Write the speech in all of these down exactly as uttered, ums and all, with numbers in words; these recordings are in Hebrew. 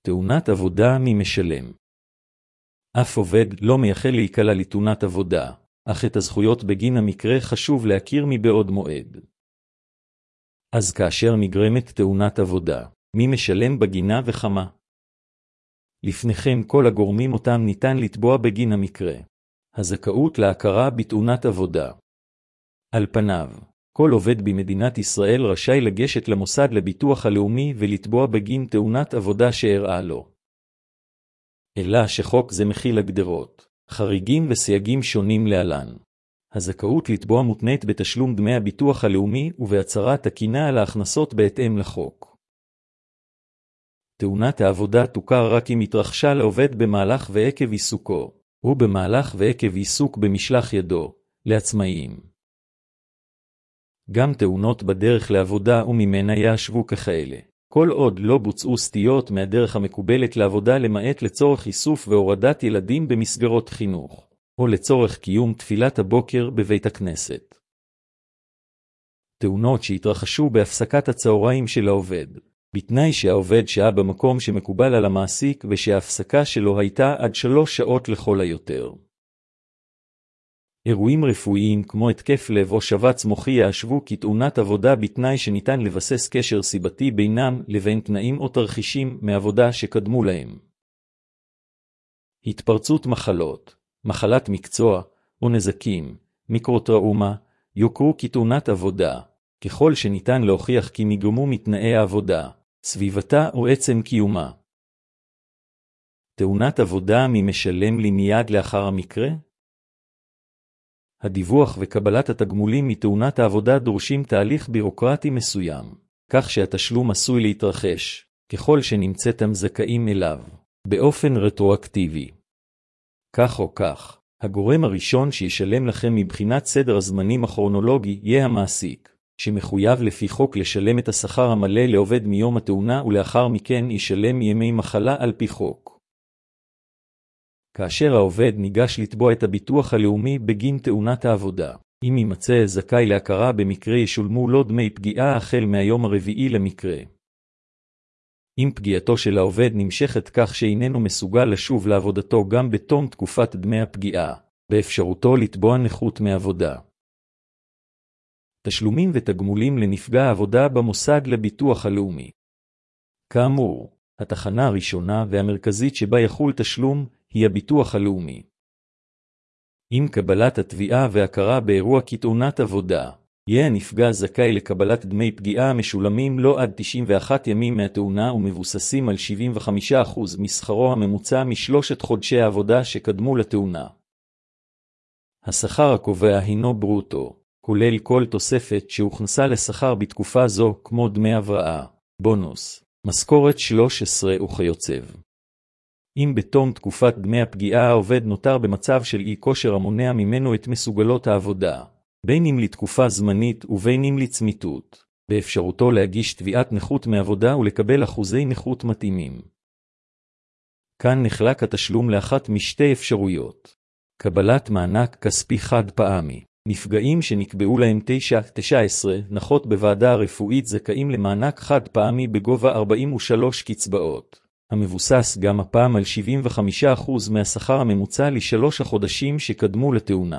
תאונת עבודה מי משלם? אף עובד לא מייחל להיקלע לתאונת עבודה, אך את הזכויות בגין המקרה חשוב להכיר מבעוד מועד. אז כאשר נגרמת תאונת עבודה, מי משלם בגינה וכמה? לפניכם כל הגורמים אותם ניתן לתבוע בגין המקרה. הזכאות להכרה בתאונת עבודה. על פניו, כל עובד במדינת ישראל רשאי לגשת למוסד לביטוח הלאומי ולתבוע בגין תאונת עבודה שאירעה לו. אלא שחוק זה מכיל הגדרות, חריגים וסייגים שונים להלן. הזכאות לתבוע מותנית בתשלום דמי הביטוח הלאומי ובהצהרה תקינה על ההכנסות בהתאם לחוק. תאונת העבודה תוכר רק אם התרחשה לעובד במהלך ועקב עיסוקו, ובמהלך ועקב עיסוק במשלח ידו, לעצמאים. גם תאונות בדרך לעבודה וממנה ישבו ככאלה, כל עוד לא בוצעו סטיות מהדרך המקובלת לעבודה למעט לצורך איסוף והורדת ילדים במסגרות חינוך, או לצורך קיום תפילת הבוקר בבית הכנסת. תאונות שהתרחשו בהפסקת הצהריים של העובד, בתנאי שהעובד שהיה במקום שמקובל על המעסיק ושההפסקה שלו הייתה עד שלוש שעות לכל היותר. אירועים רפואיים כמו התקף לב או שבץ מוחי ישבו כתאונת עבודה בתנאי שניתן לבסס קשר סיבתי בינם לבין תנאים או תרחישים מעבודה שקדמו להם. התפרצות מחלות, מחלת מקצוע או נזקים, מיקרוטראומה, יוכרו כתאונת עבודה, ככל שניתן להוכיח כי נגרמו מתנאי העבודה, סביבתה או עצם קיומה. תאונת עבודה מי משלם לי מיד לאחר המקרה? הדיווח וקבלת התגמולים מתאונת העבודה דורשים תהליך בירוקרטי מסוים, כך שהתשלום עשוי להתרחש, ככל שנמצאתם זכאים אליו, באופן רטרואקטיבי. כך או כך, הגורם הראשון שישלם לכם מבחינת סדר הזמנים הכרונולוגי יהיה המעסיק, שמחויב לפי חוק לשלם את השכר המלא לעובד מיום התאונה ולאחר מכן ישלם ימי מחלה על פי חוק. כאשר העובד ניגש לתבוע את הביטוח הלאומי בגין תאונת העבודה, אם יימצא זכאי להכרה במקרה ישולמו לו דמי פגיעה החל מהיום הרביעי למקרה. אם פגיעתו של העובד נמשכת כך שאיננו מסוגל לשוב לעבודתו גם בתום תקופת דמי הפגיעה, באפשרותו לתבוע נכות מעבודה. תשלומים ותגמולים לנפגע העבודה במוסד לביטוח הלאומי. כאמור, התחנה הראשונה והמרכזית שבה יחול תשלום היא הביטוח הלאומי. עם קבלת התביעה והכרה באירוע כתאונת עבודה, יהיה הנפגע זכאי לקבלת דמי פגיעה משולמים לו עד תשעים ואחד ימים מהתאונה ומבוססים על שבעים וחמישה אחוז משכרו הממוצע משלושת חודשי העבודה שקדמו לתאונה. השכר הקובע הינו ברוטו, כולל כל תוספת שהוכנסה לשכר בתקופה זו כמו דמי הבראה, בונוס, משכורת שלוש עשרה וכיוצב. אם בתום תקופת דמי הפגיעה העובד נותר במצב של אי כושר המונע ממנו את מסוגלות העבודה, בין אם לתקופה זמנית ובין אם לצמיתות, באפשרותו להגיש תביעת נכות מעבודה ולקבל אחוזי נכות מתאימים. כאן נחלק התשלום לאחת משתי אפשרויות. קבלת מענק כספי חד פעמי. נפגעים שנקבעו להם תשע תשע עשרה נחות בוועדה הרפואית זכאים למענק חד פעמי בגובה ארבעים ושלוש קצבאות, המבוסס גם הפעם על שבעים וחמישה אחוז מהשכר הממוצע לשלוש החודשים שקדמו לתאונה.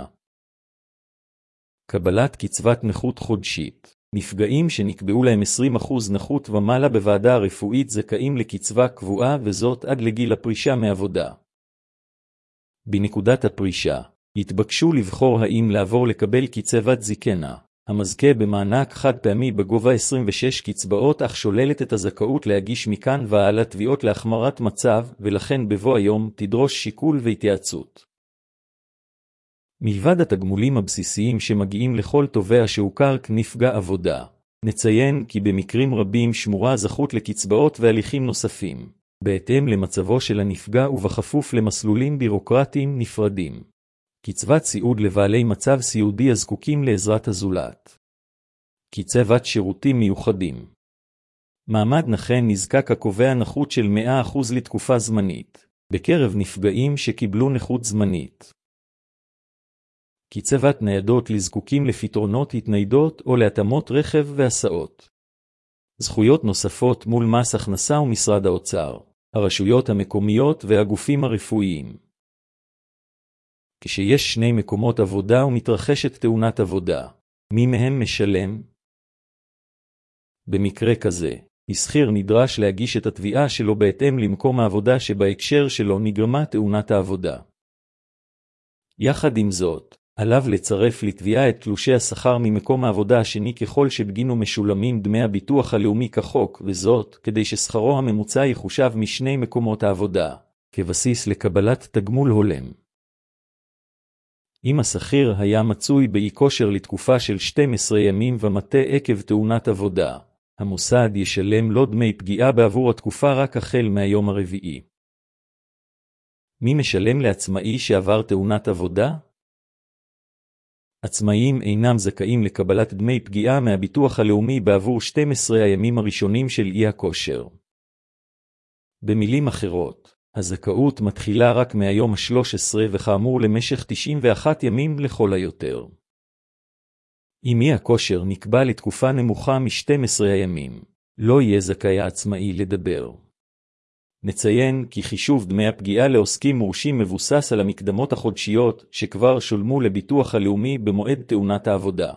קבלת קצבת נכות חודשית. נפגעים שנקבעו להם עשרים אחוז נכות ומעלה בוועדה הרפואית זכאים לקצבה קבועה וזאת עד לגיל הפרישה מעבודה. בנקודת הפרישה, התבקשו לבחור האם לעבור לקבל קצבת זקנה, המזכה במענק חד פעמי בגובה עשרים ושש קצבאות אך שוללת את הזכאות להגיש מכאן והלאה תביעות להחמרת מצב ולכן בבוא היום תדרוש שיקול והתייעצות. מלבד התגמולים הבסיסיים שמגיעים לכל תובע שהוכר כנפגע עבודה, נציין כי במקרים רבים שמורה זכות לקצבאות והליכים נוספים, בהתאם למצבו של הנפגע ובכפוף למסלולים בירוקרטיים נפרדים. קצבת סיעוד לבעלי מצב סיעודי הזקוקים לעזרת הזולת. קצבת שירותים מיוחדים. מעמד נכה נזקק הקובע נכות של מאה אחוז לתקופה זמנית, בקרב נפגעים שקיבלו נכות זמנית. קצבת ניידות לזקוקים לפתרונות התניידות או להתאמות רכב והסעות. זכויות נוספות מול מס הכנסה ומשרד האוצר. הרשויות המקומיות והגופים הרפואיים. כשיש שני מקומות עבודה ומתרחשת תאונת עבודה, מי מהם משלם? במקרה כזה, השכיר נדרש להגיש את התביעה שלו בהתאם למקום העבודה שבהקשר שלו נגרמה תאונת העבודה. יחד עם זאת, עליו לצרף לתביעה את תלושי השכר ממקום העבודה השני ככל שבגינו משולמים דמי הביטוח הלאומי כחוק, וזאת כדי ששכרו הממוצע יחושב משני מקומות העבודה, כבסיס לקבלת תגמול הולם. אם השכיר היה מצוי באי כושר לתקופה של שנים עשר ימים ומטה עקב תאונת עבודה, המוסד ישלם לו דמי פגיעה בעבור התקופה רק החל מהיום הרביעי. מי משלם לעצמאי שעבר תאונת עבודה? עצמאים אינם זכאים לקבלת דמי פגיעה מהביטוח הלאומי בעבור שנים עשר הימים הראשונים של אי הכושר. במילים אחרות, הזכאות מתחילה רק מהיום ה-שלוש עשרה וכאמור למשך תשעים ואחד ימים לכל היותר. אם אי הכושר נקבע לתקופה נמוכה מ-שנים עשר הימים, לא יהיה זכאי העצמאי לדבר. נציין כי חישוב דמי הפגיעה לעוסקים מורשים מבוסס על המקדמות החודשיות שכבר שולמו לביטוח הלאומי במועד תאונת העבודה.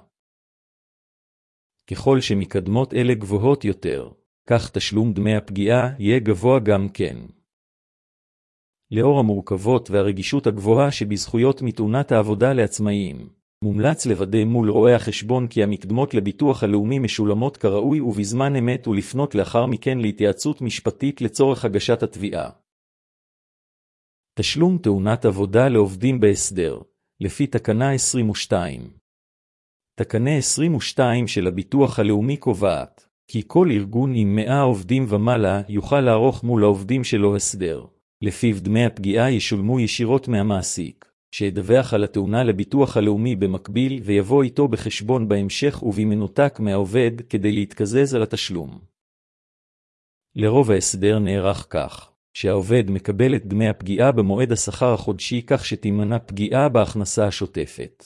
ככל שמקדמות אלה גבוהות יותר, כך תשלום דמי הפגיעה יהיה גבוה גם כן. לאור המורכבות והרגישות הגבוהה שבזכויות מתאונת העבודה לעצמאיים, מומלץ לוודא מול רואי החשבון כי המקדמות לביטוח הלאומי משולמות כראוי ובזמן אמת ולפנות לאחר מכן להתייעצות משפטית לצורך הגשת התביעה. תשלום תאונת עבודה לעובדים בהסדר, לפי תקנה עשרים ושתיים. תקנה עשרים ושתיים של הביטוח הלאומי קובעת, כי כל ארגון עם מאה עובדים ומעלה יוכל לערוך מול העובדים שלו הסדר, לפיו דמי הפגיעה ישולמו ישירות מהמעסיק, שידווח על התאונה לביטוח הלאומי במקביל ויבוא איתו בחשבון בהמשך ובמנותק מהעובד כדי להתקזז על התשלום. לרוב ההסדר נערך כך, שהעובד מקבל את דמי הפגיעה במועד השכר החודשי כך שתימנע פגיעה בהכנסה השוטפת.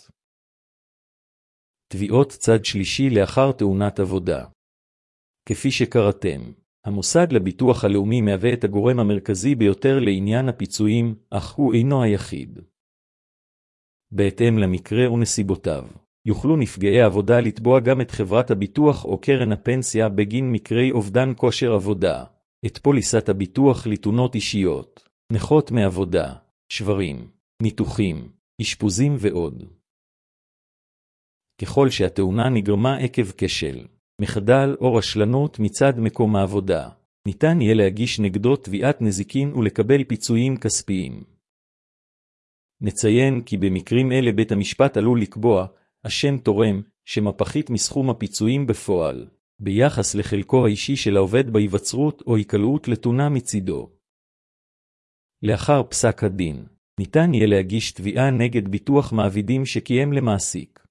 תביעות צד שלישי לאחר תאונת עבודה. כפי שקראתם, המוסד לביטוח הלאומי מהווה את הגורם המרכזי ביותר לעניין הפיצויים, אך הוא אינו היחיד. בהתאם למקרה ונסיבותיו, יוכלו נפגעי עבודה לתבוע גם את חברת הביטוח או קרן הפנסיה בגין מקרי אובדן כושר עבודה, את פוליסת הביטוח לתאונות אישיות, נכות מעבודה, שברים, ניתוחים, אשפוזים ועוד. ככל שהתאונה נגרמה עקב כשל, מחדל או רשלנות מצד מקום העבודה, ניתן יהיה להגיש נגדו תביעת נזיקין ולקבל פיצויים כספיים. נציין כי במקרים אלה בית המשפט עלול לקבוע, השם תורם, שמפחית מסכום הפיצויים בפועל, ביחס לחלקו האישי של העובד בהיווצרות או היקלעות לתאונה מצידו. לאחר פסק הדין, ניתן יהיה להגיש תביעה נגד ביטוח מעבידים שקיים למעסיק.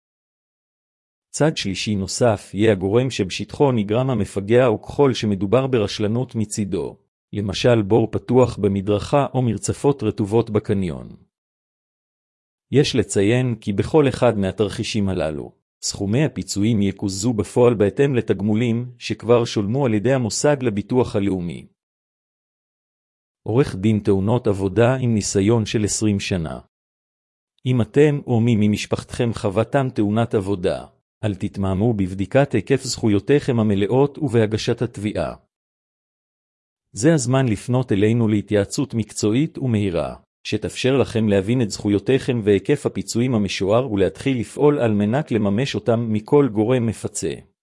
צד שלישי נוסף יהיה הגורם שבשטחו נגרם המפגע או ככל שמדובר ברשלנות מצידו, למשל בור פתוח במדרכה או מרצפות רטובות בקניון. יש לציין כי בכל אחד מהתרחישים הללו, סכומי הפיצויים יקוזזו בפועל בהתאם לתגמולים שכבר שולמו על ידי המוסד לביטוח הלאומי. עורך דין תאונות עבודה עם ניסיון של עשרים שנה. אם אתם או מי ממשפחתכם חוותם תאונת עבודה, אל תתמהמו בבדיקת היקף זכויותיכם המלאות ובהגשת התביעה. זה הזמן לפנות אלינו להתייעצות מקצועית ומהירה, שתאפשר לכם להבין את זכויותיכם והיקף הפיצויים המשוער ולהתחיל לפעול על מנת לממש אותם מכל גורם מפצה.